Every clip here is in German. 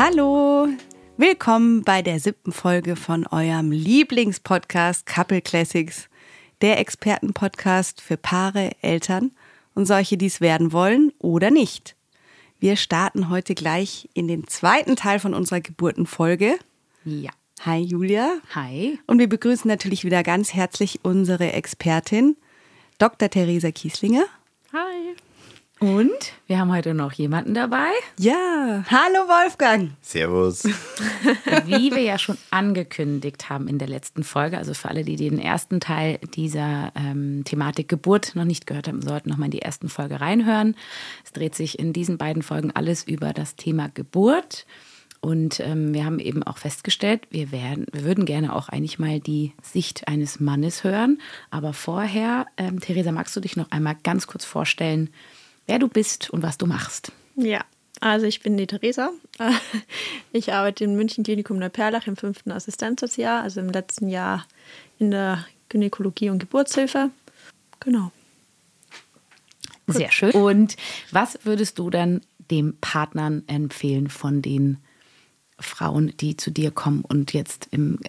Hallo, willkommen bei der 7. Folge von eurem Lieblingspodcast Couple Classics, der Expertenpodcast für Paare, Eltern und solche, die es werden wollen oder nicht. Wir starten heute gleich in den zweiten Teil von unserer Geburtenfolge. Ja. Hi Julia. Hi. Und wir begrüßen natürlich wieder ganz herzlich unsere Expertin, Dr. Theresa Kieslinger. Hi. Und wir haben heute noch jemanden dabei. Ja, hallo Wolfgang. Servus. Wie wir ja schon angekündigt haben in der letzten Folge, also für alle, die den ersten Teil dieser Thematik Geburt noch nicht gehört haben, sollten nochmal in die ersten Folge reinhören. Es dreht sich in diesen beiden Folgen alles über das Thema Geburt. Und wir haben eben auch festgestellt, wir würden gerne auch eigentlich mal die Sicht eines Mannes hören. Aber vorher, Theresa, magst du dich noch einmal ganz kurz vorstellen, wer du bist und was du machst? Ja, also ich bin die Theresa. Ich arbeite im München Klinikum Neuperlach im 5. Assistenzjahr, also im letzten Jahr in der Gynäkologie und Geburtshilfe. Genau. Sehr schön. Und was würdest du dann dem Partnern empfehlen von den Frauen, die zu dir kommen und jetzt im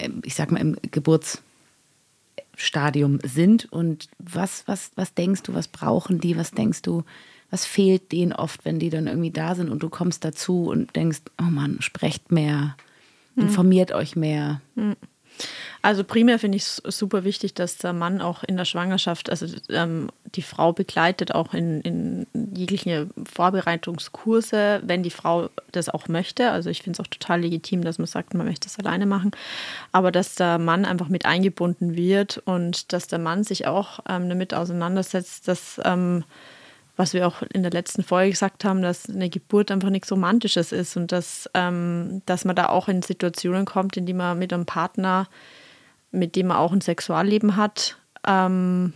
Geburtsstadium sind? Und was denkst du, was brauchen die, was denkst du, was fehlt denen oft, wenn die dann irgendwie da sind und du kommst dazu und denkst, oh Mann, sprecht mehr, informiert euch mehr. Also primär finde ich es super wichtig, dass der Mann auch in der Schwangerschaft, also die Frau begleitet auch in jegliche Vorbereitungskurse, wenn die Frau das auch möchte. Also ich finde es auch total legitim, dass man sagt, man möchte es alleine machen. Aber dass der Mann einfach mit eingebunden wird und dass der Mann sich auch damit auseinandersetzt, dass was wir auch in der letzten Folge gesagt haben, dass eine Geburt einfach nichts Romantisches ist und dass man da auch in Situationen kommt, in die man mit einem Partner, mit dem man auch ein Sexualleben hat, haben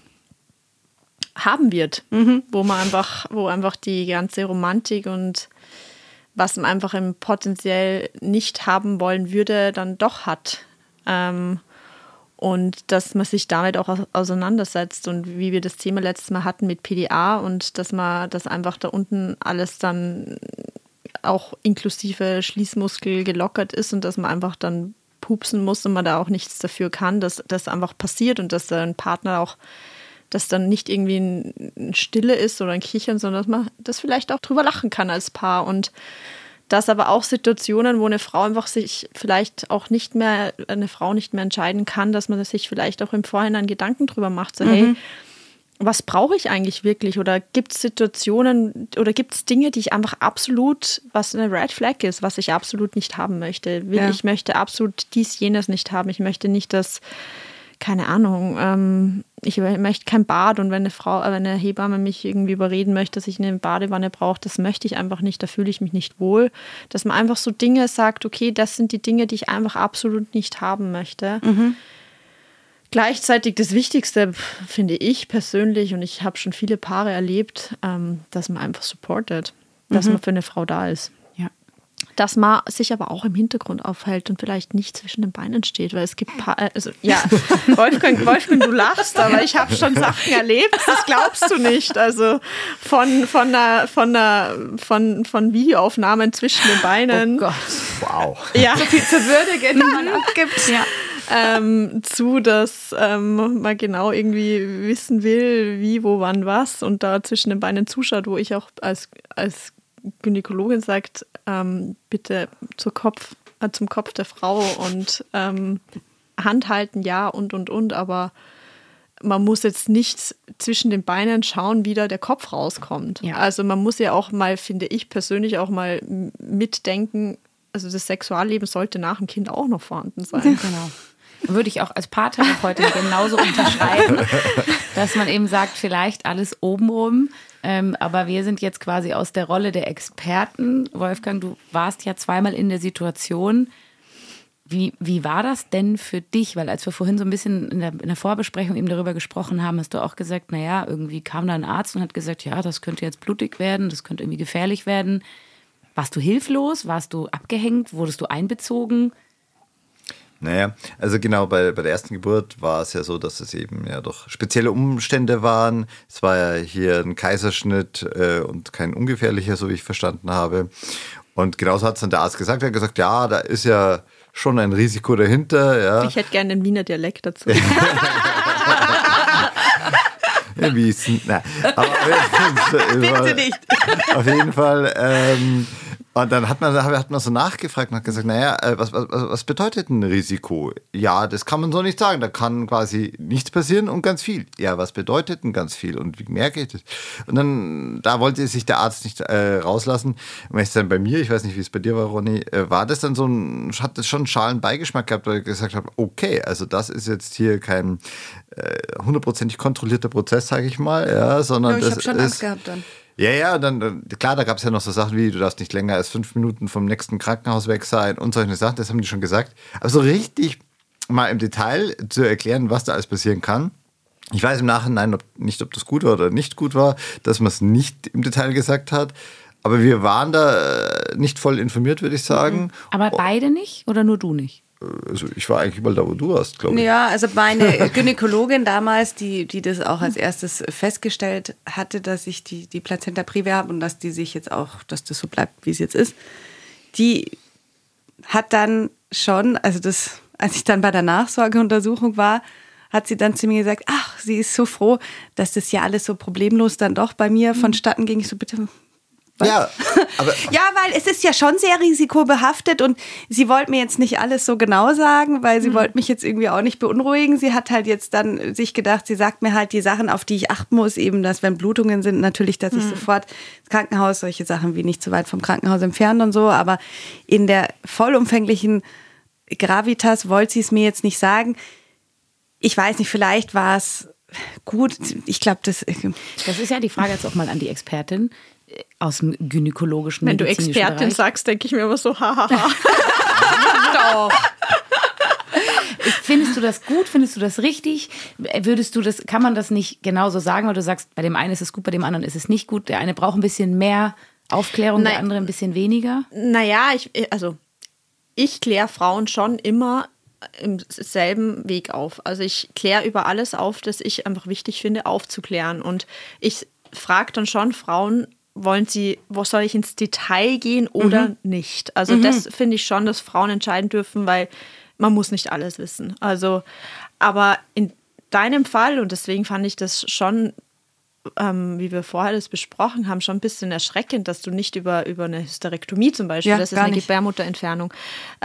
wird. Wo einfach die ganze Romantik und was man einfach potenziell nicht haben wollen würde, dann doch hat. Und dass man sich damit auch auseinandersetzt und wie wir das Thema letztes Mal hatten mit PDA und dass einfach da unten alles dann auch inklusive Schließmuskel gelockert ist und dass man einfach dann pupsen muss und man da auch nichts dafür kann, dass das einfach passiert und dass ein Partner auch, dass dann nicht irgendwie ein Stille ist oder ein Kichern, sondern dass man das vielleicht auch drüber lachen kann als Paar und dass aber auch Situationen, wo eine Frau einfach sich vielleicht auch nicht mehr entscheiden kann, dass man sich vielleicht auch im Vorhinein Gedanken drüber macht, so hey, was brauche ich eigentlich wirklich? Oder gibt es Situationen oder gibt es Dinge, die ich einfach absolut, was eine Red Flag ist, was ich absolut nicht haben möchte? Ich möchte absolut dies, jenes nicht haben. Ich möchte nicht, dass, keine Ahnung, ich möchte kein Bad und wenn eine Hebamme mich irgendwie überreden möchte, dass ich eine Badewanne brauche, das möchte ich einfach nicht, da fühle ich mich nicht wohl. Dass man einfach so Dinge sagt, okay, das sind die Dinge, die ich einfach absolut nicht haben möchte. Gleichzeitig das Wichtigste, finde ich persönlich, und ich habe schon viele Paare erlebt, dass man einfach supportet, dass man für eine Frau da ist. Dass man sich aber auch im Hintergrund aufhält und vielleicht nicht zwischen den Beinen steht, weil es gibt Wolfgang, du lachst, aber ich habe schon Sachen erlebt, das glaubst du nicht. Also von Videoaufnahmen zwischen den Beinen. Oh Gott. Wow. Ja. So viel zu würdigen, die man abgibt. Ja. Dass man genau irgendwie wissen will, wie, wo, wann, was und da zwischen den Beinen zuschaut, wo ich auch als Gynäkologin sagt, bitte zum Kopf der Frau und Hand halten, ja und, aber man muss jetzt nicht zwischen den Beinen schauen, wie da der Kopf rauskommt. Ja. Also man muss ja auch mal, finde ich persönlich, auch mal mitdenken, also das Sexualleben sollte nach dem Kind auch noch vorhanden sein. Genau. Würde ich auch als Paartherapeutin genauso unterschreiben, dass man eben sagt, vielleicht alles obenrum, aber wir sind jetzt quasi aus der Rolle der Experten. Wolfgang, du warst ja zweimal in der Situation. Wie war das denn für dich? Weil als wir vorhin so ein bisschen in der Vorbesprechung eben darüber gesprochen haben, hast du auch gesagt, naja, irgendwie kam da ein Arzt und hat gesagt, ja, das könnte jetzt blutig werden, das könnte irgendwie gefährlich werden. Warst du hilflos? Warst du abgehängt? Wurdest du einbezogen? Naja, also genau, bei der ersten Geburt war es ja so, dass es eben ja doch spezielle Umstände waren. Es war ja hier ein Kaiserschnitt und kein ungefährlicher, so wie ich verstanden habe. Und genauso hat es dann der Arzt gesagt. Er hat gesagt, ja, da ist ja schon ein Risiko dahinter. Ja. Ich hätte gerne einen Wiener Dialekt dazu. Wie ist denn? Nein. Aber Bitte nicht. Auf jeden Fall. Und dann hat man so nachgefragt und hat gesagt, naja, was bedeutet ein Risiko? Ja, das kann man so nicht sagen. Da kann quasi nichts passieren und ganz viel. Ja, was bedeutet denn ganz viel und wie merke ich das? Und dann, da wollte sich der Arzt nicht rauslassen. Und ich dann bei mir, ich weiß nicht, wie es bei dir war, Ronny, war das dann hat das schon einen schalen Beigeschmack gehabt, weil ich gesagt habe, okay, also das ist jetzt hier kein 100% kontrollierter Prozess, sage ich mal, ja, sondern ich habe schon Angst gehabt dann. Ja, dann, klar, da gab es ja noch so Sachen wie, du darfst nicht länger als 5 Minuten vom nächsten Krankenhaus weg sein und solche Sachen, das haben die schon gesagt. Aber so richtig mal im Detail zu erklären, was da alles passieren kann. Ich weiß im Nachhinein nicht, ob das gut war oder nicht gut war, dass man es nicht im Detail gesagt hat. Aber wir waren da nicht voll informiert, würde ich sagen. Aber beide nicht oder nur du nicht? Also ich war eigentlich überall da, wo du warst, glaube ich. Ja, also meine Gynäkologin damals, die das auch als erstes festgestellt hatte, dass ich die Plazenta previa habe und dass die sich jetzt auch, dass das so bleibt, wie es jetzt ist, die hat dann schon, also das, als ich dann bei der Nachsorgeuntersuchung war, hat sie dann zu mir gesagt, ach, sie ist so froh, dass das ja alles so problemlos dann doch bei mir vonstatten ging. Ich so, bitte... Was? Ja, aber ja, weil es ist ja schon sehr risikobehaftet und sie wollte mir jetzt nicht alles so genau sagen, weil sie wollte mich jetzt irgendwie auch nicht beunruhigen. Sie hat halt jetzt dann sich gedacht, sie sagt mir halt die Sachen, auf die ich achten muss, eben, dass wenn Blutungen sind, natürlich, dass ich sofort ins Krankenhaus, solche Sachen wie nicht zu weit vom Krankenhaus entfernt und so, aber in der vollumfänglichen Gravitas wollte sie es mir jetzt nicht sagen. Ich weiß nicht, vielleicht war es gut. Ich glaube, das ist ja die Frage jetzt auch mal an die Expertin aus dem gynäkologischen Wenn du medizinischen Expertin Bereich. sagst, denke ich mir immer so, hahaha. doch. Findest du das gut? Findest du das richtig? Kann man das nicht genauso sagen, weil du sagst, bei dem einen ist es gut, bei dem anderen ist es nicht gut. Der eine braucht ein bisschen mehr Aufklärung, der andere ein bisschen weniger? Naja, ich kläre Frauen schon immer im selben Weg auf. Also ich kläre über alles auf, das ich einfach wichtig finde, aufzuklären. Und ich frage dann schon Frauen, soll ich ins Detail gehen oder nicht? Also das finde ich schon, dass Frauen entscheiden dürfen, weil man muss nicht alles wissen. Also, aber in deinem Fall, und deswegen fand ich das schon, wie wir vorher das besprochen haben, schon ein bisschen erschreckend, dass du nicht über eine Hysterektomie zum Beispiel, ja, das ist eine nicht. Gebärmutterentfernung,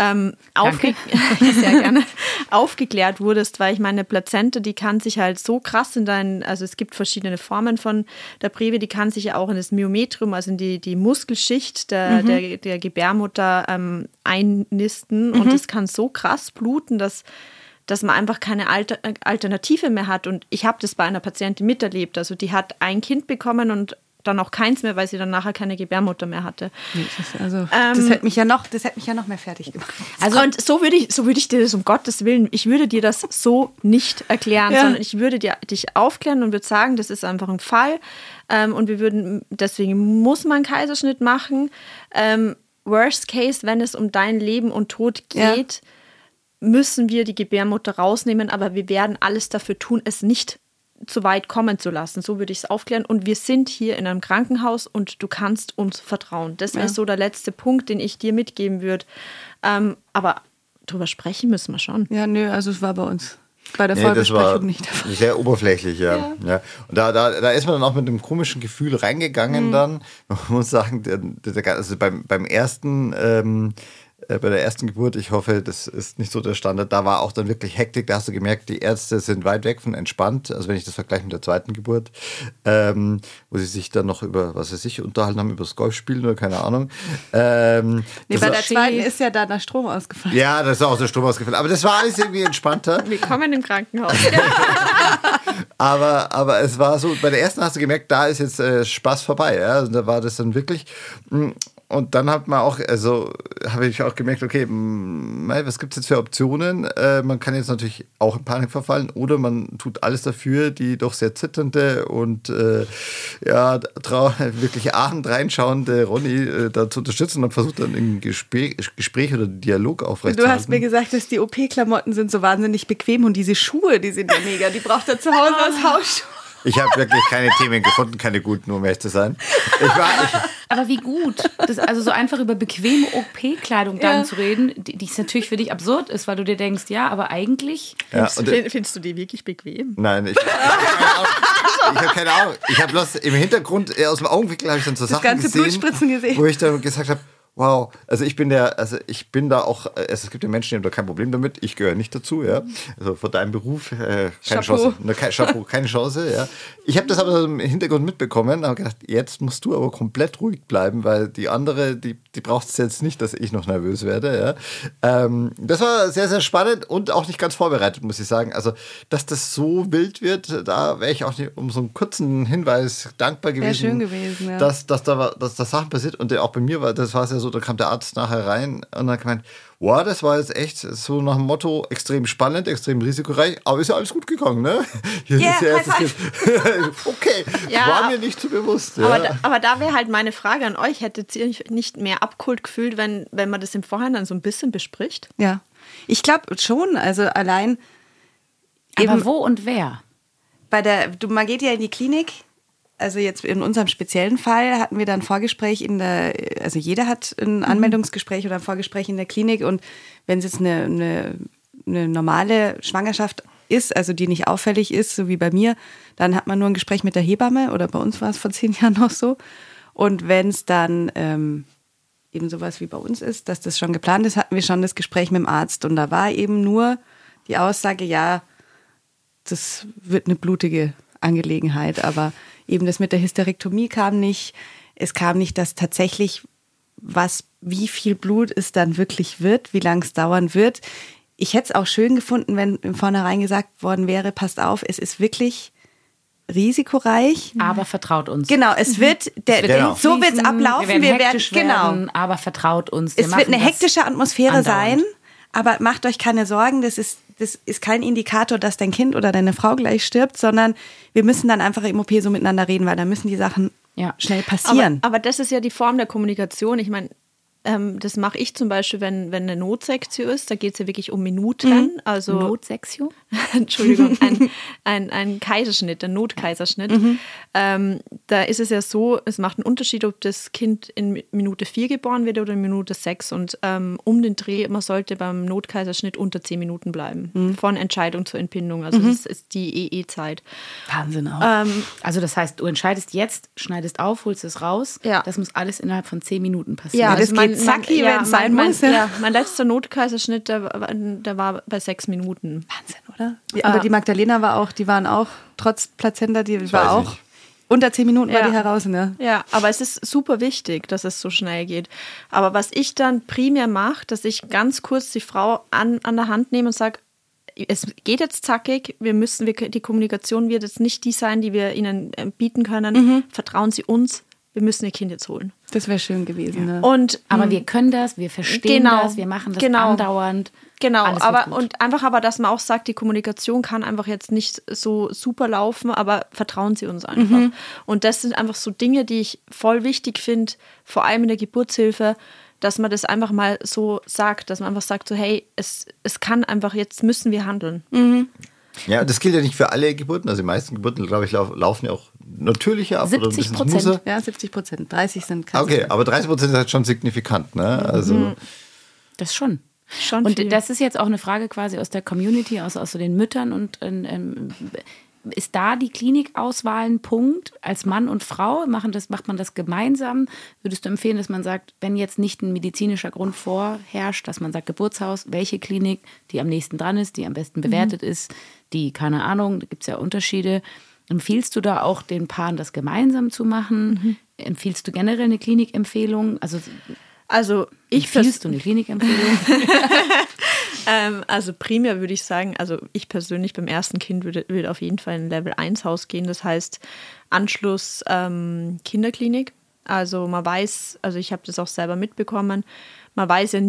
sehr gerne, aufgeklärt wurdest, weil ich meine, Plazenta, die kann sich halt so krass also es gibt verschiedene Formen von der Previa, die kann sich ja auch in das Myometrium, also in die Muskelschicht der Gebärmutter einnisten und es kann so krass bluten, dass man einfach keine Alternative mehr hat. Und ich habe das bei einer Patientin miterlebt. Also die hat ein Kind bekommen und dann auch keins mehr, weil sie dann nachher keine Gebärmutter mehr hatte. Das hätte mich ja noch mehr fertig gemacht. Also und so würde ich dir das, um Gottes Willen, ich würde dir das so nicht erklären, sondern ich würde dich aufklären und würde sagen, das ist einfach ein Fall. Und deswegen muss man einen Kaiserschnitt machen. Worst case, wenn es um dein Leben und Tod geht, müssen wir die Gebärmutter rausnehmen, aber wir werden alles dafür tun, es nicht zu weit kommen zu lassen. So würde ich es aufklären. Und wir sind hier in einem Krankenhaus und du kannst uns vertrauen. Das wäre so der letzte Punkt, den ich dir mitgeben würde. Aber drüber sprechen müssen wir schon. Ja, nö, also es war bei uns bei der Vollbesprechung nicht der Fall. Sehr oberflächlich, ja. Und da ist man dann auch mit einem komischen Gefühl reingegangen dann. Man muss sagen, also beim ersten... bei der ersten Geburt, ich hoffe, das ist nicht so der Standard, da war auch dann wirklich Hektik, da hast du gemerkt, die Ärzte sind weit weg von entspannt, also wenn ich das vergleiche mit der zweiten Geburt, wo sie sich dann noch über, was weiß ich, unterhalten haben, über das Golfspielen oder keine Ahnung. Bei der zweiten ist ja da der Strom ausgefallen. Ja, da ist auch der Strom ausgefallen, aber das war alles irgendwie entspannter. Willkommen im Krankenhaus. aber es war so, bei der ersten hast du gemerkt, da ist jetzt Spaß vorbei, ja, also da war das dann wirklich... Und dann habe ich auch gemerkt, okay, was gibt es jetzt für Optionen? Man kann jetzt natürlich auch in Panik verfallen oder man tut alles dafür, die doch sehr zitternde und wirklich ahend reinschauende Ronny da zu unterstützen und versucht dann ein Gespräch oder Dialog aufrechtzuerhalten. Du hast mir gesagt, dass die OP-Klamotten sind so wahnsinnig bequem und diese Schuhe, die sind ja mega, die braucht er zu Hause als Hausschuhe. Ich habe wirklich keine Themen gefunden, keine guten, um ehrlich zu sein. Aber wie gut. Also so einfach über bequeme OP-Kleidung dann zu reden, die natürlich für dich absurd ist, weil du dir denkst, ja, aber eigentlich... Findest du die wirklich bequem? Nein, ich habe keine Ahnung. Ich habe bloß im Hintergrund, aus dem Augenwinkel habe ich dann so Sachen gesehen, wo ich dann gesagt habe, wow, also ich bin da auch, es gibt ja Menschen, die haben da kein Problem damit, ich gehöre nicht dazu, ja. Also von deinem Beruf keine Chance. Chapeau, keine Chance, ja. Ich habe das aber im Hintergrund mitbekommen und habe gedacht, jetzt musst du aber komplett ruhig bleiben, weil die andere, die braucht es jetzt nicht, dass ich noch nervös werde, ja. Das war sehr, sehr spannend und auch nicht ganz vorbereitet, muss ich sagen. Also, dass das so wild wird, da wäre ich auch nicht, um so einen kurzen Hinweis dankbar gewesen. Wäre schön gewesen, ja. Dass da Sachen passiert und auch bei mir war, das war es ja so, da kam der Arzt nachher rein und dann gemeint, wow, das war jetzt echt so nach dem Motto extrem spannend, extrem risikoreich, aber ist ja alles gut gegangen, ne? Okay, ja, war mir nicht so bewusst. Ja. Aber da wäre halt meine Frage an euch, hättet ihr euch nicht mehr abgeholt gefühlt, wenn man das im Vorhinein so ein bisschen bespricht? Ja, ich glaube schon, also allein aber eben wo und wer? Man geht ja in die Klinik. Also jetzt in unserem speziellen Fall hatten wir dann ein Vorgespräch also jeder hat ein Anmeldungsgespräch oder ein Vorgespräch in der Klinik und wenn es jetzt eine normale Schwangerschaft ist, also die nicht auffällig ist, so wie bei mir, dann hat man nur ein Gespräch mit der Hebamme oder bei uns war es vor 10 Jahren noch so. Und wenn es dann eben sowas wie bei uns ist, dass das schon geplant ist, hatten wir schon das Gespräch mit dem Arzt und da war eben nur die Aussage, ja, das wird eine blutige Angelegenheit, aber eben das mit der Hysterektomie kam nicht. Es kam nicht, dass tatsächlich wie viel Blut es dann wirklich wird, wie lange es dauern wird. Ich hätte es auch schön gefunden, wenn im Vornherein gesagt worden wäre, passt auf, es ist wirklich risikoreich. Aber vertraut uns. Genau, es wird, so wird es ablaufen. Wir werden aber vertraut uns. Es wird eine hektische Atmosphäre sein, aber macht euch keine Sorgen, das ist kein Indikator, dass dein Kind oder deine Frau gleich stirbt, sondern wir müssen dann einfach im OP so miteinander reden, weil dann müssen die Sachen schnell passieren. Aber das ist ja die Form der Kommunikation. Ich meine, das mache ich zum Beispiel, wenn eine Notsektio ist, da geht es ja wirklich um Minuten. Also Notsektio? Entschuldigung, ein Kaiserschnitt, ein Notkaiserschnitt. Da ist es ja so, es macht einen Unterschied, ob das Kind in Minute 4 geboren wird oder in Minute 6. Und um den Dreh, man sollte beim Notkaiserschnitt unter 10 Minuten bleiben. Von Entscheidung zur Entbindung. Also das ist die EE-Zeit. Wahnsinn auch. Also das heißt, du entscheidest jetzt, schneidest auf, holst es raus. Ja. Das muss alles innerhalb von 10 Minuten passieren. Ja, das geht zacki, wenn es sein muss. Mein letzter Notkaiserschnitt, der war bei 6 Minuten. Wahnsinn, oder? Aber die Magdalena waren auch, trotz Plazenta, die war auch nicht. Unter 10 Minuten war die heraus, ne? Ja, aber es ist super wichtig, dass es so schnell geht. Aber was ich dann primär mache, dass ich ganz kurz die Frau an der Hand nehme und sage, es geht jetzt zackig, die Kommunikation wird jetzt nicht die sein, die wir Ihnen bieten können. Vertrauen Sie uns, wir müssen Ihr Kind jetzt holen. Das wäre schön gewesen, ne? Aber wir können das, wir verstehen das, wir machen das andauernd. Genau, aber dass man auch sagt, die Kommunikation kann einfach jetzt nicht so super laufen, aber vertrauen Sie uns einfach. Und das sind einfach so Dinge, die ich voll wichtig finde, vor allem in der Geburtshilfe, dass man das einfach mal so sagt, dass man einfach sagt, so hey, es kann einfach, jetzt müssen wir handeln. Ja, das gilt ja nicht für alle Geburten. Also die meisten Geburten, glaube ich, laufen ja auch natürlicher ab. 70%. Ja, 70%. 30 sind Kaiserschnitt. Okay, aber 30% ist halt schon signifikant, ne? Also das schon. Und viel. Das ist jetzt auch eine Frage quasi aus der Community, aus so den Müttern. Und ist da die Klinikauswahl ein Punkt? Als Mann und Frau macht man das gemeinsam? Würdest du empfehlen, dass man sagt, wenn jetzt nicht ein medizinischer Grund vorherrscht, dass man sagt, Geburtshaus, welche Klinik, die am nächsten dran ist, die am besten bewertet ist, die, keine Ahnung, da gibt es ja Unterschiede. Empfiehlst du da auch den Paaren, das gemeinsam zu machen? Empfiehlst du generell eine Klinikempfehlung? Empfiehlst du eine Klinikempfehlung? Also primär würde ich sagen, also ich persönlich beim ersten Kind würde auf jeden Fall in Level 1 Haus gehen. Das heißt Anschluss Kinderklinik. Also man weiß, also ich habe das auch selber mitbekommen, man weiß ja nie,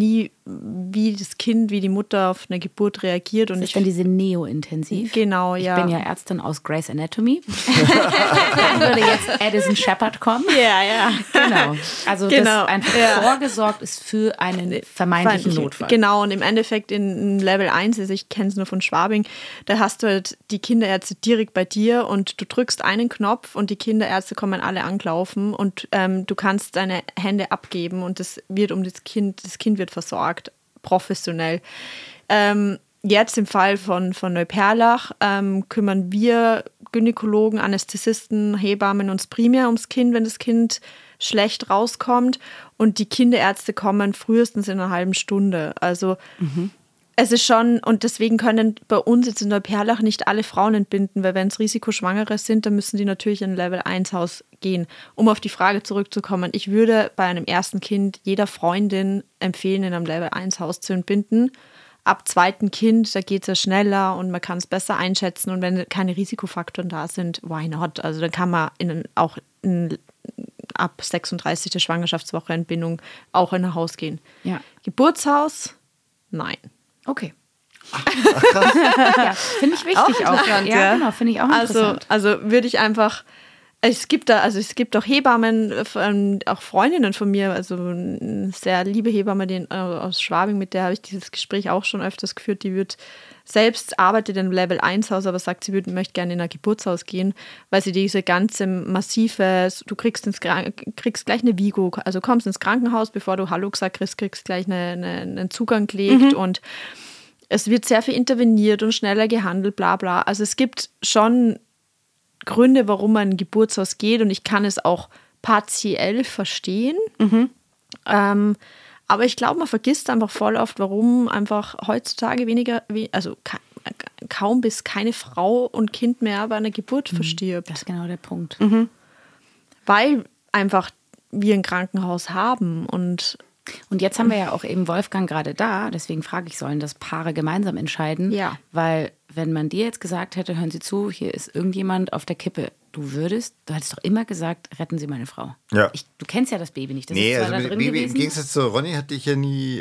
wie das Kind, wie die Mutter auf eine Geburt reagiert. Und das ist dann diese Neo-intensiv. Genau, ja. Ich bin ja Ärztin aus Grey's Anatomy. Dann würde jetzt Addison Shepherd kommen. Ja. Genau. Also das einfach vorgesorgt ist für einen vermeintlichen Notfall. Genau, und im Endeffekt in Level 1, also ich kenne es nur von Schwabing, da hast du halt die Kinderärzte direkt bei dir und du drückst einen Knopf und die Kinderärzte kommen alle angelaufen und du kannst deine Hände abgeben und das wird das Kind wird versorgt, professionell. Jetzt im Fall von Neuperlach kümmern wir Gynäkologen, Anästhesisten, Hebammen uns primär ums Kind, wenn das Kind schlecht rauskommt. Und die Kinderärzte kommen frühestens in einer halben Stunde. Also es ist schon, und deswegen können bei uns jetzt in Neuperlach nicht alle Frauen entbinden, weil wenn es Risikoschwangere sind, dann müssen die natürlich in ein Level 1 Haus gehen. Um auf die Frage zurückzukommen, ich würde bei einem ersten Kind jeder Freundin empfehlen, in einem Level 1 Haus zu entbinden. Ab zweiten Kind, da geht es ja schneller und man kann es besser einschätzen. Und wenn keine Risikofaktoren da sind, why not? Also dann kann man auch ab 36. Schwangerschaftswoche Entbindung auch in ein Haus gehen. Ja. Geburtshaus? Nein. Okay. Ja, finde ich wichtig auch. Ja, genau, finde ich auch interessant. Also würde ich einfach... Es gibt auch Hebammen, auch Freundinnen von mir, also eine sehr liebe Hebamme aus Schwabing, mit der habe ich dieses Gespräch auch schon öfters geführt. Die arbeitet im Level 1 Haus, aber sagt, sie möchte gerne in ein Geburtshaus gehen, weil sie diese ganze massive, du kriegst gleich eine Vigo, also kommst ins Krankenhaus, bevor du Hallo gesagt kriegst gleich einen Zugang gelegt und es wird sehr viel interveniert und schneller gehandelt, bla bla. Also es gibt schon Gründe, warum man in ein Geburtshaus geht und ich kann es auch partiell verstehen. Aber ich glaube, man vergisst einfach voll oft, warum einfach heutzutage kaum bis keine Frau und Kind mehr bei einer Geburt verstirbt. Das ist genau der Punkt. Weil einfach wir ein Krankenhaus haben und jetzt haben wir ja auch eben Wolfgang gerade da, deswegen frage ich, sollen das Paare gemeinsam entscheiden? Ja. Weil wenn man dir jetzt gesagt hätte, hören Sie zu, hier ist irgendjemand auf der Kippe, du hättest doch immer gesagt, retten Sie meine Frau. Ja. Du kennst ja das Baby nicht. Das nee, ist zwar also da mit drin Baby, gewesen. im Gegensatz zu Ronny hatte ich ja nie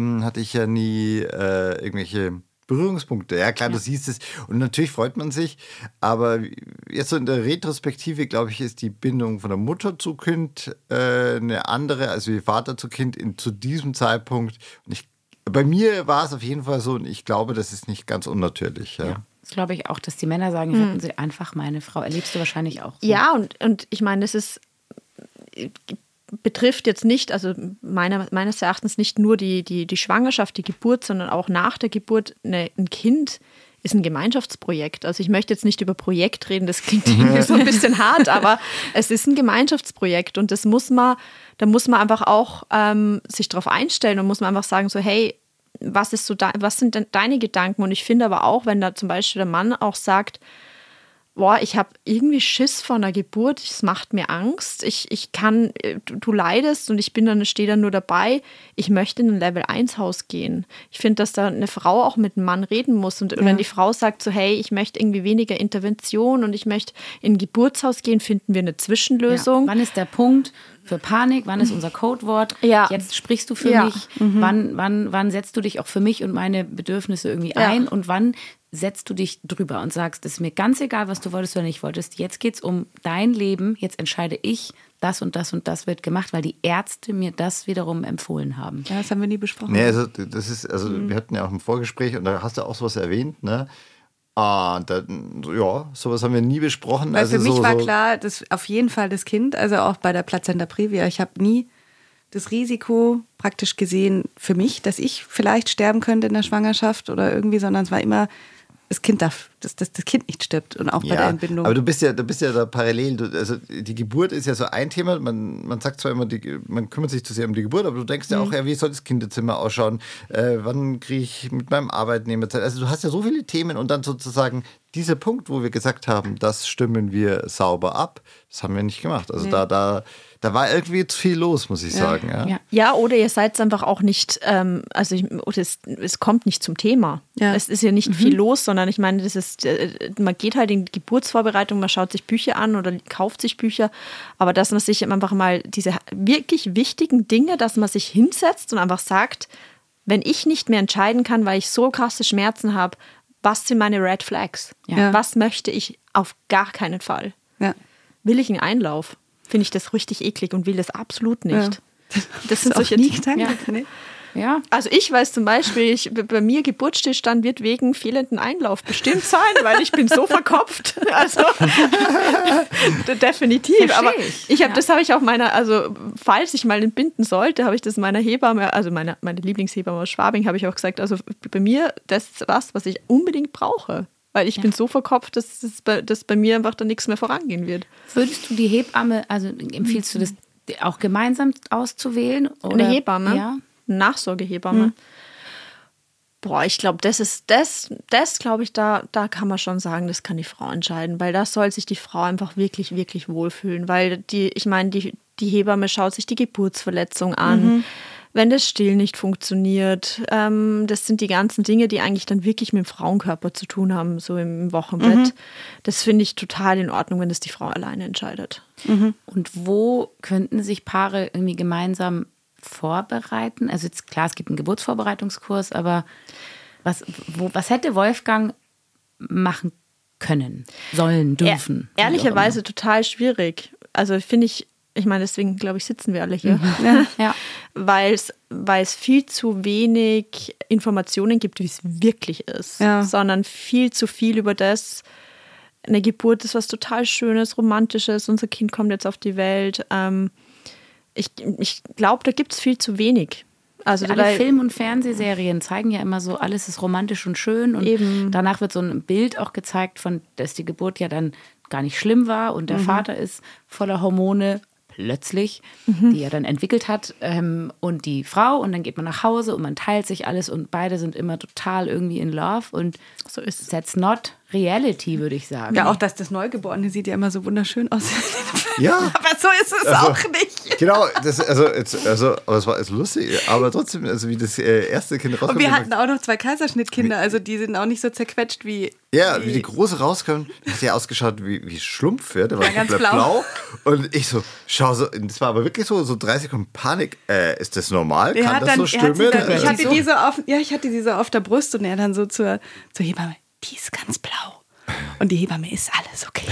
irgendwelche Berührungspunkte. Ja, klar, du siehst es. Und natürlich freut man sich. Aber jetzt so in der Retrospektive, glaube ich, ist die Bindung von der Mutter zu Kind eine andere, also wie Vater zu Kind zu diesem Zeitpunkt. Und bei mir war es auf jeden Fall so und ich glaube, das ist nicht ganz unnatürlich. Ja. Das glaube ich auch, dass die Männer sagen, retten Sie einfach meine Frau. Erlebst du wahrscheinlich auch so. Ja, und ich meine, das betrifft jetzt nicht, also meines Erachtens nicht nur die Schwangerschaft, die Geburt, sondern auch nach der Geburt. Ein Kind ist ein Gemeinschaftsprojekt. Also ich möchte jetzt nicht über Projekt reden, das klingt irgendwie so ein bisschen hart, aber es ist ein Gemeinschaftsprojekt und da muss man einfach auch sich darauf einstellen und muss man einfach sagen, so hey, was sind denn deine Gedanken? Und ich finde aber auch, wenn da zum Beispiel der Mann auch sagt, boah, ich habe irgendwie Schiss vor einer Geburt, es macht mir Angst, du leidest und stehe dann nur dabei, ich möchte in ein Level 1 Haus gehen. Ich finde, dass da eine Frau auch mit einem Mann reden muss und wenn die Frau sagt so, hey, ich möchte irgendwie weniger Intervention und ich möchte in ein Geburtshaus gehen, finden wir eine Zwischenlösung. Ja. Wann ist der Punkt für Panik? Wann ist unser Codewort? Ja. Jetzt sprichst du für mich. Wann setzt du dich auch für mich und meine Bedürfnisse irgendwie ein und wann setzt du dich drüber und sagst, es ist mir ganz egal, was du wolltest oder nicht wolltest. Jetzt geht es um dein Leben. Jetzt entscheide ich, das und das und das wird gemacht, weil die Ärzte mir das wiederum empfohlen haben. Ja, das haben wir nie besprochen. Nee, also wir hatten ja auch ein Vorgespräch und da hast du auch sowas erwähnt, ne? Sowas haben wir nie besprochen. Weil also für mich war klar, dass auf jeden Fall das Kind, also auch bei der Plazenta previa, ich habe nie das Risiko praktisch gesehen für mich, dass ich vielleicht sterben könnte in der Schwangerschaft oder irgendwie, sondern es war immer, das Kind darf, dass das Kind nicht stirbt und auch bei der Entbindung. Aber du bist ja da parallel. Also die Geburt ist ja so ein Thema. Man sagt zwar immer, man kümmert sich zu sehr um die Geburt, aber du denkst ja auch, wie soll das Kinderzimmer ausschauen? Wann kriege ich mit meinem Arbeitnehmer Zeit? Also du hast ja so viele Themen und dann sozusagen dieser Punkt, wo wir gesagt haben, das stimmen wir sauber ab, das haben wir nicht gemacht. Also da war irgendwie zu viel los, muss ich sagen. Ja, oder ihr seid einfach auch nicht, es kommt nicht zum Thema. Ja. Es ist ja nicht viel los, sondern ich meine, man geht halt in die Geburtsvorbereitung, man schaut sich Bücher an oder kauft sich Bücher, aber dass man sich einfach mal diese wirklich wichtigen Dinge, dass man sich hinsetzt und einfach sagt, wenn ich nicht mehr entscheiden kann, weil ich so krasse Schmerzen habe, was sind meine Red Flags? Ja. Was möchte ich auf gar keinen Fall? Ja. Will ich einen Einlauf? Finde ich das richtig eklig und will das absolut nicht. Ja. Das sind Auch solche nie Gedanken. Ja. Nee. Ja. Also ich weiß zum Beispiel, bei mir Geburtsstillstand wird wegen fehlenden Einlauf bestimmt sein, weil ich bin so verkopft. Also definitiv. Versteh Aber ich. das habe ich auch also falls ich mal entbinden sollte, habe ich das meiner Hebamme, also meine Lieblingshebamme aus Schwabing, habe ich auch gesagt, also bei mir, das ist was ich unbedingt brauche. Weil ich bin so verkopft, dass bei mir einfach da nichts mehr vorangehen wird. Würdest du die Hebamme, also empfiehlst du das auch gemeinsam auszuwählen? Oder? Eine Hebamme? Ja. Nachsorgehebamme. Boah, ich glaube, das glaube ich, da kann man schon sagen, das kann die Frau entscheiden, weil da soll sich die Frau einfach wirklich, wirklich wohlfühlen, weil die Hebamme schaut sich die Geburtsverletzung an, wenn das Stillen nicht funktioniert. Das sind die ganzen Dinge, die eigentlich dann wirklich mit dem Frauenkörper zu tun haben, so im Wochenbett. Das finde ich total in Ordnung, wenn das die Frau alleine entscheidet. Und wo könnten sich Paare irgendwie gemeinsam vorbereiten? Also jetzt klar, es gibt einen Geburtsvorbereitungskurs, aber was hätte Wolfgang machen können, sollen, dürfen? Ehrlicherweise total schwierig. Also finde ich meine, deswegen glaube ich, sitzen wir alle hier. Ja. Weil es viel zu wenig Informationen gibt, wie es wirklich ist. Ja. Sondern viel zu viel über das. Eine Geburt ist was total Schönes, Romantisches. Unser Kind kommt jetzt auf die Welt. Ich glaube, da gibt es viel zu wenig. Also alle Film- und Fernsehserien zeigen ja immer so, alles ist romantisch und schön. Und Eben. danach wird so ein Bild auch gezeigt, dass die Geburt ja dann gar nicht schlimm war. Und der Vater ist voller Hormone plötzlich, die er dann entwickelt hat. Und die Frau. Und dann geht man nach Hause und man teilt sich alles. Und beide sind immer total irgendwie in love. Und So ist es. that's not reality, würde ich sagen. Ja, auch das Neugeborene sieht ja immer so wunderschön aus. Ja. Aber so ist es auch nicht. Genau, aber es war lustig, aber trotzdem, also wie das erste Kind rauskommt. Und wir hatten auch noch 2 Kaiserschnittkinder, also die sind auch nicht so zerquetscht wie. Ja, wie die große rauskam, hat ja ausgeschaut wie Schlumpf, ja, der war ganz komplett blau. blau. Und ich so, schau so, das war aber wirklich so 3 Sekunden Panik. Ist das normal? Kann das so stimmen? Ich hatte die so auf der Brust und er dann so zur Hebamme, die ist ganz blau. Und die Hebamme ist alles okay.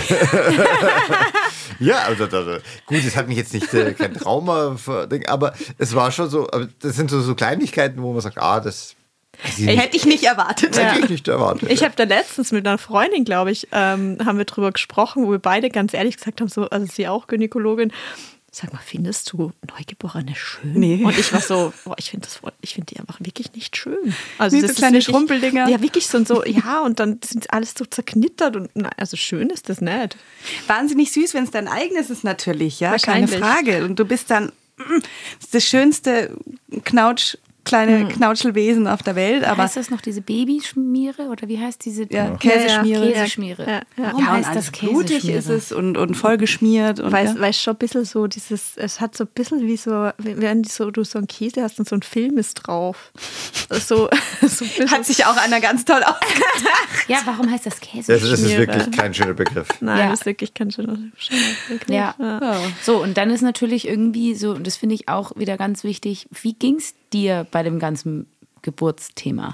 Ja, also gut, es hat mich jetzt nicht kein Trauma, aber es war schon so, aber das sind so Kleinigkeiten, wo man sagt, das Hätte ich nicht erwartet. hätte ich nicht erwartet. Ich habe da letztens mit einer Freundin, glaube ich, haben wir drüber gesprochen, wo wir beide ganz ehrlich gesagt haben, so, also sie auch Gynäkologin, sag mal, findest du Neugeborene schön? Nee. Und ich war so, ich finde die einfach wirklich nicht schön. Also Wie das so ist kleine wirklich, Schrumpeldinger. Ja, wirklich so, ja, und dann sind alles so zerknittert und also schön ist das nicht. Wahnsinnig süß, wenn es dein eigenes ist natürlich, ja, keine Wahrscheinlich. Frage. Und du bist dann das schönste kleine Knautschelwesen auf der Welt. Aber heißt das noch diese Babyschmiere oder wie heißt diese? ja, Käseschmiere. Käseschmiere. Ja. Warum Ja, und heißt das alles blutig Käseschmiere? ist es und vollgeschmiert. Und Weil es schon ein bisschen so es hat so ein bisschen wie so, wenn du so einen Käse hast und so ein Film ist drauf. So ein bisschen. hat sich auch einer ganz toll ausgedacht. Ja, warum heißt das Käseschmiere? Das ist wirklich kein schöner Begriff. Nein, Ja. das ist wirklich kein schöner Begriff. Ja. So, und dann ist natürlich irgendwie so, und das finde ich auch wieder ganz wichtig, wie ging es dir bei dem ganzen Geburtsthema?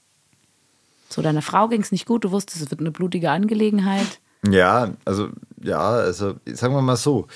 So, deiner Frau ging es nicht gut, du wusstest, es wird eine blutige Angelegenheit. Ja, also sagen wir mal so.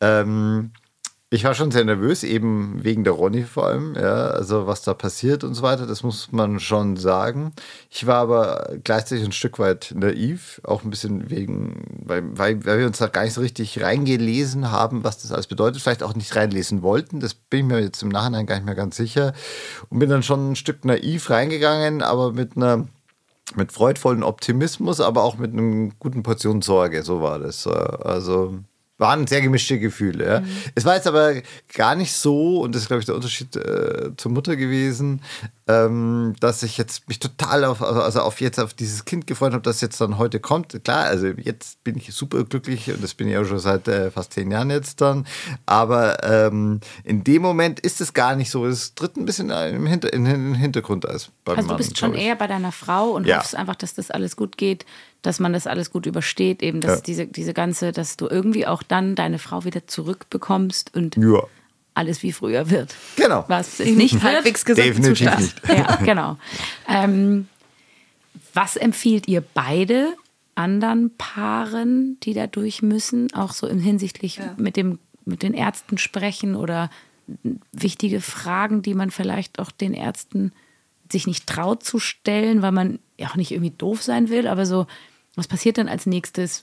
Ich war schon sehr nervös, eben wegen der Ronny vor allem, ja, also was da passiert und so weiter, das muss man schon sagen. Ich war aber gleichzeitig ein Stück weit naiv, auch ein bisschen weil wir uns da gar nicht so richtig reingelesen haben, was das alles bedeutet, vielleicht auch nicht reinlesen wollten, das bin ich mir jetzt im Nachhinein gar nicht mehr ganz sicher und bin dann schon ein Stück naiv reingegangen, aber mit freudvollen Optimismus, aber auch mit einer guten Portion Sorge, so war das, also waren sehr gemischte Gefühle. Ja. Es war jetzt aber gar nicht so, und das ist, glaube ich, der Unterschied zur Mutter gewesen, dass ich jetzt mich total auf dieses Kind gefreut habe, das jetzt dann heute kommt. Klar, also jetzt bin ich super glücklich und das bin ich auch schon seit fast 10 Jahren jetzt dann. Aber in dem Moment ist es gar nicht so. Es tritt ein bisschen in den Hintergrund als beim Mann. Also du bist schon eher bei deiner Frau und hoffst einfach, dass das alles gut geht, dass man das alles gut übersteht, eben dass diese ganze, dass du irgendwie auch dann deine Frau wieder zurückbekommst und alles wie früher wird. Genau. Was es nicht wird. Halbwegs gesunden Definitiv Zustand. nicht. Ja, genau. Was empfiehlt ihr beide anderen Paaren, die da durch müssen, auch so hinsichtlich mit den Ärzten sprechen oder wichtige Fragen, die man vielleicht auch den Ärzten sich nicht traut zu stellen, weil man ja auch nicht irgendwie doof sein will, aber so, was passiert dann als nächstes?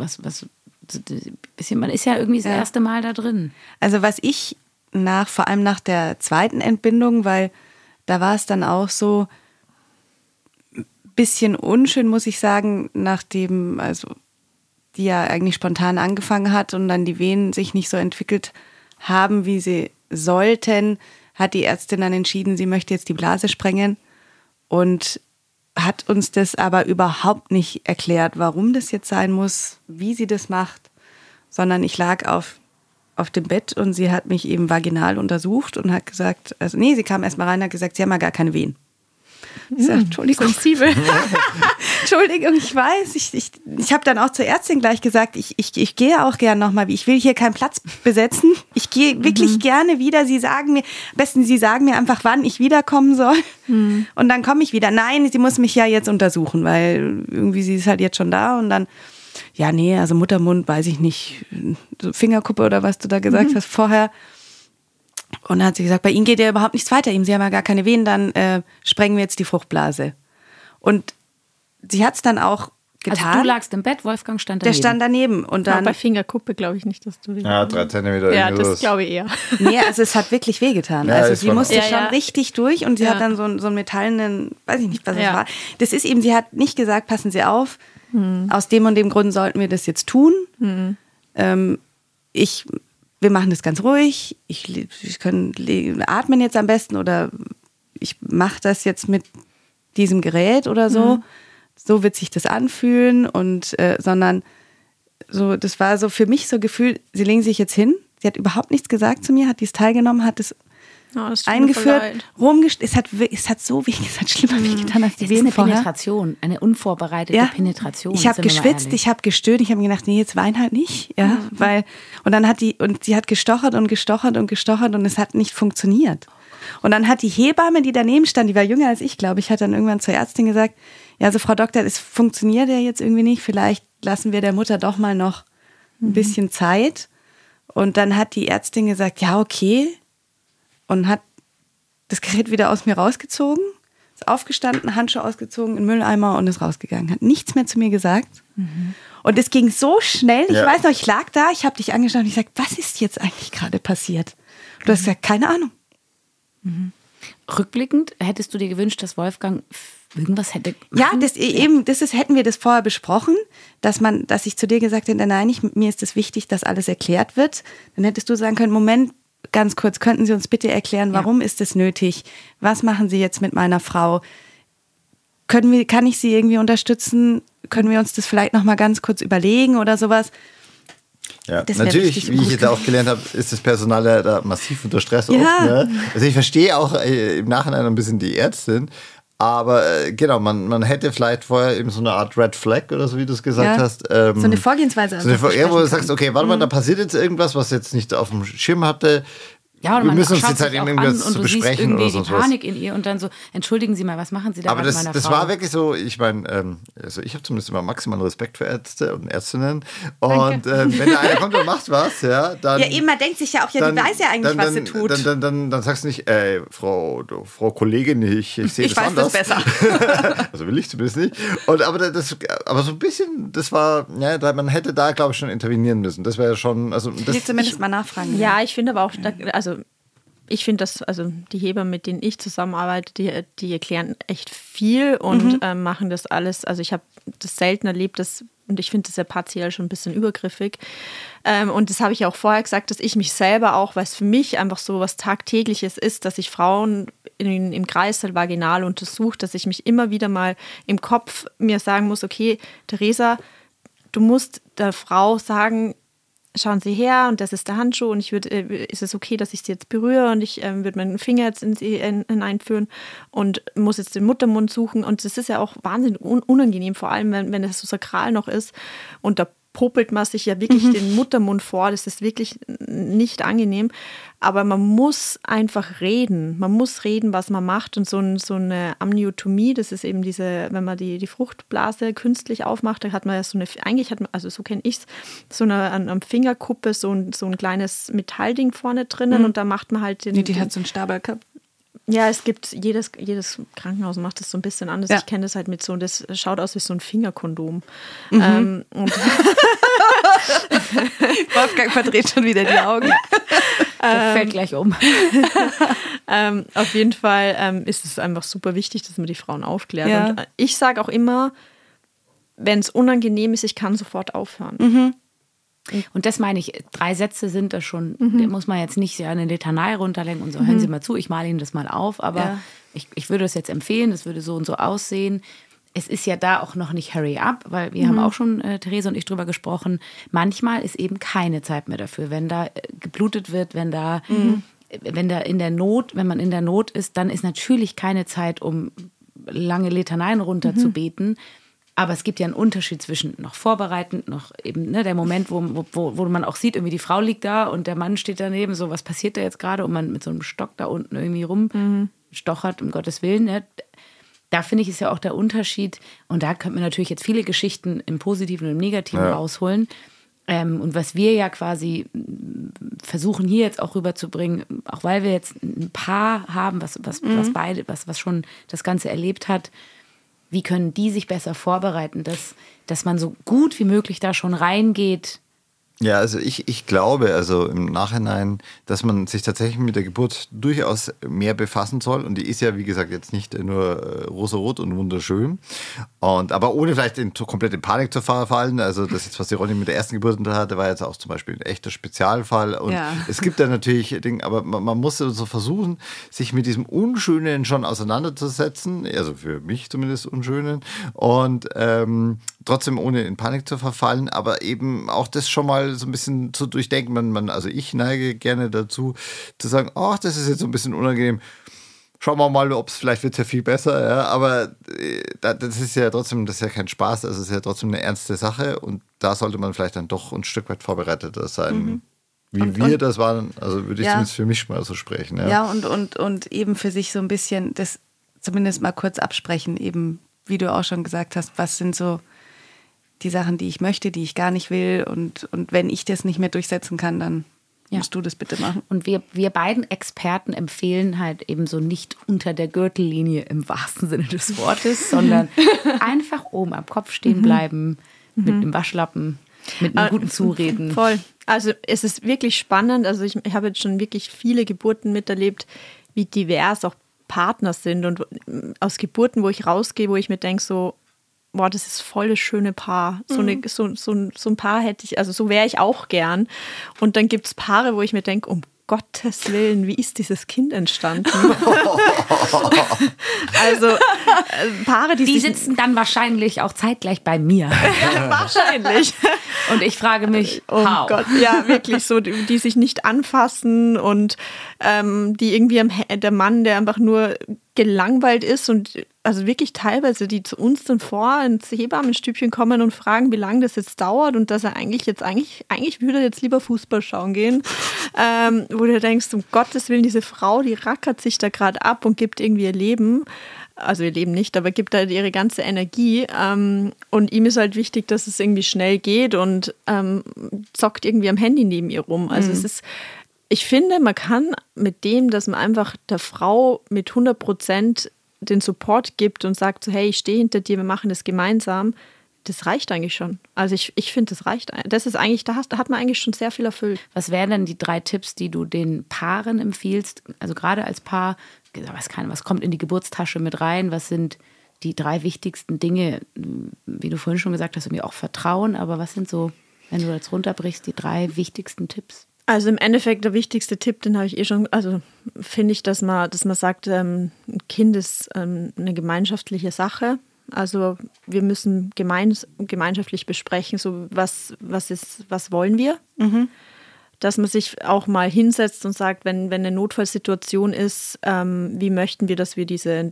Man ist ja irgendwie das erste Mal da drin. Also was ich vor allem nach der zweiten Entbindung, weil da war es dann auch so ein bisschen unschön, muss ich sagen, nachdem, also die ja eigentlich spontan angefangen hat und dann die Wehen sich nicht so entwickelt haben, wie sie sollten, hat die Ärztin dann entschieden, sie möchte jetzt die Blase sprengen und hat uns das aber überhaupt nicht erklärt, warum das jetzt sein muss, wie sie das macht, sondern ich lag auf dem Bett und sie hat mich eben vaginal untersucht und hat gesagt, sie kam erst mal rein und hat gesagt, sie haben ja gar keine Wehen. Ich sage, Entschuldigung. Sensibel. Entschuldigung, ich weiß. Ich habe dann auch zur Ärztin gleich gesagt, ich gehe auch gern nochmal. Ich will hier keinen Platz besetzen. Ich gehe wirklich gerne wieder. Sie sagen mir einfach, wann ich wiederkommen soll. Und dann komme ich wieder. Nein, sie muss mich ja jetzt untersuchen, weil irgendwie sie ist halt jetzt schon da. Und dann, ja, nee, also Muttermund, weiß ich nicht, so Fingerkuppe oder was du da gesagt hast vorher. Und dann hat sie gesagt, bei Ihnen geht ja überhaupt nichts weiter. Sie haben ja gar keine Wehen, dann sprengen wir jetzt die Fruchtblase. Und sie hat es dann auch getan. Also du lagst im Bett, Wolfgang stand daneben. Der stand daneben. Und dann, bei Fingerkuppe glaube ich nicht, dass du... Ja, 3 Zentimeter. Ja, irgendwie das glaube ich eher. nee, also es hat wirklich wehgetan. Ja, Also es sie war musste noch- schon richtig durch und sie hat dann so einen metallenen, weiß ich nicht, was es war. Das ist eben, sie hat nicht gesagt, passen Sie auf, aus dem und dem Grund sollten wir das jetzt tun. Wir machen das ganz ruhig, ich kann atmen jetzt am besten oder ich mache das jetzt mit diesem Gerät oder so. So wird sich das anfühlen und sondern so, das war so für mich so Gefühl, sie legen sich jetzt hin, sie hat überhaupt nichts gesagt zu mir, hat dies teilgenommen, hat es Das tut mir voll eingeführt, leid. es hat so weh, es hat schlimmer wehgetan als die Das ist Wehen eine vorher. Penetration, eine unvorbereitete Penetration. Ich habe sind wir mal geschwitzt, ehrlich. ich habe gestöhnt, ich habe mir gedacht, nee, jetzt wein halt nicht, ja, weil und dann sie hat gestochert und gestochert und gestochert und es hat nicht funktioniert. Und dann hat die Hebamme, die daneben stand, die war jünger als ich, glaube ich, hat dann irgendwann zur Ärztin gesagt, ja, also Frau Doktor, es funktioniert ja jetzt irgendwie nicht, vielleicht lassen wir der Mutter doch mal noch ein bisschen Zeit. Und dann hat die Ärztin gesagt, ja, okay, und hat das Gerät wieder aus mir rausgezogen, ist aufgestanden, Handschuhe ausgezogen, in den Mülleimer und ist rausgegangen. Hat nichts mehr zu mir gesagt. Und es ging so schnell. Ich weiß noch, ich lag da, ich habe dich angeschaut und ich sagte, was ist jetzt eigentlich gerade passiert? Du hast gesagt, keine Ahnung. Rückblickend hättest du dir gewünscht, dass Wolfgang irgendwas hätte Ja, machen? hätten wir das vorher besprochen, dass ich zu dir gesagt hätte, nein, mir ist es wichtig, dass alles erklärt wird. Dann hättest du sagen können, Moment, ganz kurz, könnten Sie uns bitte erklären, warum ist es nötig? Was machen Sie jetzt mit meiner Frau? Kann ich Sie irgendwie unterstützen? Können wir uns das vielleicht noch mal ganz kurz überlegen oder sowas? Ja, Das wär natürlich, richtig wie ich gut. jetzt auch gelernt habe, ist das Personal ja da massiv unter Stress Ja. oft. Ne? Also ich verstehe auch im Nachhinein ein bisschen die Ärztin, aber genau, man hätte vielleicht vorher eben so eine Art Red Flag oder so, wie du es gesagt hast. So eine Vorgehensweise. So eine einfach wo du besprechen sagst, okay, warte mal, da passiert jetzt irgendwas, was jetzt nicht auf dem Schirm hatte. Ja, oder wir man müssen uns schaut die Zeit sich auch irgendwas an zu und du siehst besprechen irgendwie oder die sonst was. Panik in ihr und dann so, entschuldigen Sie mal, was machen Sie da Aber mit meiner das Frau? war wirklich so, ich meine, also ich habe zumindest immer maximalen Respekt für Ärzte und Ärztinnen. Und wenn da einer kommt und macht was, ja, dann... Ja, eben, man denkt sich ja auch, die weiß ja eigentlich, was sie tut. Dann sagst du nicht, Frau Kollegin, ich sehe das weiß anders. das besser. Also will ich zumindest nicht. Aber so ein bisschen, das war, ja, man hätte da, glaube ich, schon intervenieren müssen. Das wäre schon, also... Ich will zumindest mal nachfragen. Ja, ich finde aber auch, ich finde, dass die Hebammen, mit denen ich zusammenarbeite, die erklären echt viel und machen das alles. Also ich habe das selten erlebt, und ich finde das ja partiell schon ein bisschen übergriffig. Und das habe ich auch vorher gesagt, dass ich mich selber auch, weil es für mich einfach so was Tagtägliches ist, dass ich Frauen im Kreißsaal vaginal untersuche, dass ich mich immer wieder mal im Kopf mir sagen muss, okay, Theresa, du musst der Frau sagen, schauen Sie her und das ist der Handschuh und ist es okay, dass ich sie jetzt berühre und ich würde meinen Finger jetzt in sie hineinführen und muss jetzt den Muttermund suchen und das ist ja auch wahnsinnig unangenehm, vor allem wenn es so sakral noch ist und da popelt man sich ja wirklich den Muttermund vor. Das ist wirklich nicht angenehm. Aber man muss einfach reden. Man muss reden, was man macht. Und so eine Amniotomie, das ist eben wenn man die Fruchtblase künstlich aufmacht, da hat man ja also so kenne ich es, so am Fingerkuppe so ein kleines Metallding vorne drinnen und da macht man halt die hat so einen Stabel gehabt. Ja, es gibt, jedes Krankenhaus macht das so ein bisschen anders. Ja. Ich kenne das halt mit so, das schaut aus wie so ein Fingerkondom. Und Wolfgang verdreht schon wieder die Augen. Der fällt gleich um. Auf jeden Fall ist es einfach super wichtig, dass man die Frauen aufklärt. Ja. Und ich sage auch immer, wenn es unangenehm ist, ich kann sofort aufhören. Und das meine ich, 3 Sätze sind das schon, da muss man jetzt nicht eine Litanei runterlenken und so, hören Sie mal zu, ich male Ihnen das mal auf, aber ich würde das jetzt empfehlen, das würde so und so aussehen. Es ist ja da auch noch nicht hurry up, weil wir haben auch schon, Therese und ich, drüber gesprochen, manchmal ist eben keine Zeit mehr dafür, wenn da geblutet wird, wenn man in der Not ist, dann ist natürlich keine Zeit, um lange Litaneien runterzubeten. Aber es gibt ja einen Unterschied zwischen noch vorbereitend, noch eben der Moment, wo man auch sieht, irgendwie die Frau liegt da und der Mann steht daneben, so was passiert da jetzt gerade und man mit so einem Stock da unten irgendwie rumstochert, um Gottes Willen. Ne? Da finde ich, ist ja auch der Unterschied und da könnte man natürlich jetzt viele Geschichten im Positiven und im Negativen rausholen. Und was wir ja quasi versuchen hier jetzt auch rüberzubringen, auch weil wir jetzt ein Paar haben, was schon das Ganze erlebt hat, wie können die sich besser vorbereiten, dass man so gut wie möglich da schon reingeht? Ja, also ich glaube, also im Nachhinein, dass man sich tatsächlich mit der Geburt durchaus mehr befassen soll. Und die ist ja, wie gesagt, jetzt nicht nur rosarot und wunderschön. Aber ohne vielleicht komplett in Panik zu verfallen. Also das jetzt, was die Ronny mit der ersten Geburt hatte, war jetzt auch zum Beispiel ein echter Spezialfall. Und es gibt da natürlich Dinge, aber man muss so versuchen, sich mit diesem Unschönen schon auseinanderzusetzen. Also für mich zumindest Unschönen. Und trotzdem ohne in Panik zu verfallen, aber eben auch das schon mal so ein bisschen zu durchdenken. Also ich neige gerne dazu, zu sagen, ach, das ist jetzt so ein bisschen unangenehm. Schauen wir mal, ob es vielleicht wird ja viel besser. Ja? Aber das ist ja trotzdem, das ist ja kein Spaß, also es ist ja trotzdem eine ernste Sache und da sollte man vielleicht dann doch ein Stück weit vorbereiteter sein. Wie wir das waren, also würde ich zumindest für mich mal so sprechen. Ja, und eben für sich so ein bisschen das zumindest mal kurz absprechen, eben wie du auch schon gesagt hast, was sind so die Sachen, die ich möchte, die ich gar nicht will. Und wenn ich das nicht mehr durchsetzen kann, dann musst du das bitte machen. Und wir beiden Experten empfehlen halt eben so nicht unter der Gürtellinie im wahrsten Sinne des Wortes, sondern einfach oben am Kopf stehen bleiben, mit einem Waschlappen, mit einem guten Zureden. Voll. Also es ist wirklich spannend. Also ich habe jetzt schon wirklich viele Geburten miterlebt, wie divers auch Partner sind. Und aus Geburten, wo ich rausgehe, wo ich mir denke so, boah, das ist voll das schöne Paar. So ein Paar hätte ich, also so wäre ich auch gern. Und dann gibt es Paare, wo ich mir denke, um Gottes Willen, wie ist dieses Kind entstanden? Also Paare, die sitzen dann wahrscheinlich auch zeitgleich bei mir. Wahrscheinlich. Und ich frage mich, oh Gott, ja, wirklich so, die sich nicht anfassen und die irgendwie der Mann, der einfach nur gelangweilt ist und also wirklich teilweise, die zu uns dann ins Hebammenstübchen kommen und fragen, wie lange das jetzt dauert und dass er eigentlich würde er jetzt lieber Fußball schauen gehen, wo du denkst, um Gottes Willen, diese Frau, die rackert sich da gerade ab und gibt irgendwie ihr Leben, also ihr Leben nicht, aber gibt halt ihre ganze Energie und ihm ist halt wichtig, dass es irgendwie schnell geht und zockt irgendwie am Handy neben ihr rum. Also es ist, ich finde, man kann mit dem, dass man einfach der Frau mit 100% den Support gibt und sagt so, hey, ich stehe hinter dir, wir machen das gemeinsam, das reicht eigentlich schon. Also ich finde, das reicht. Das ist eigentlich, da hat man eigentlich schon sehr viel erfüllt. Was wären denn die 3 Tipps, die du den Paaren empfiehlst? Also gerade als Paar, was kommt in die Geburtstasche mit rein? Was sind die 3 wichtigsten Dinge? Wie du vorhin schon gesagt hast, irgendwie auch Vertrauen, aber was sind so, wenn du das runterbrichst, die 3 wichtigsten Tipps? Also im Endeffekt der wichtigste Tipp, den habe ich schon, also finde ich, dass man sagt, ein Kind ist eine gemeinschaftliche Sache. Also wir müssen gemeinschaftlich besprechen, so was wollen wir? Dass man sich auch mal hinsetzt und sagt, wenn eine Notfallsituation ist, wie möchten wir, dass wir diese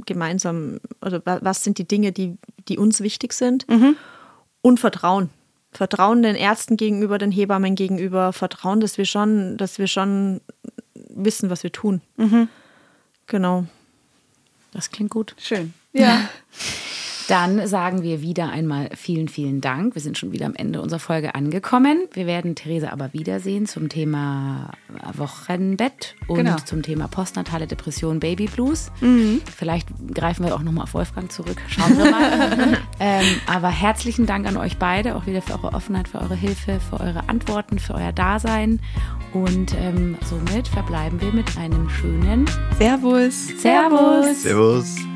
gemeinsam, oder was sind die Dinge, die uns wichtig sind? Und Vertrauen. Vertrauen den Ärzten gegenüber, den Hebammen gegenüber, Vertrauen, dass wir schon wissen, was wir tun. Genau. Das klingt gut. Schön. Ja. Dann sagen wir wieder einmal vielen, vielen Dank. Wir sind schon wieder am Ende unserer Folge angekommen. Wir werden Theresa aber wiedersehen zum Thema Wochenbett und zum Thema postnatale Depression, Babyblues. Vielleicht greifen wir auch nochmal auf Wolfgang zurück. Schauen wir mal. Aber herzlichen Dank an euch beide, auch wieder für eure Offenheit, für eure Hilfe, für eure Antworten, für euer Dasein. Und somit verbleiben wir mit einem schönen Servus. Servus. Servus.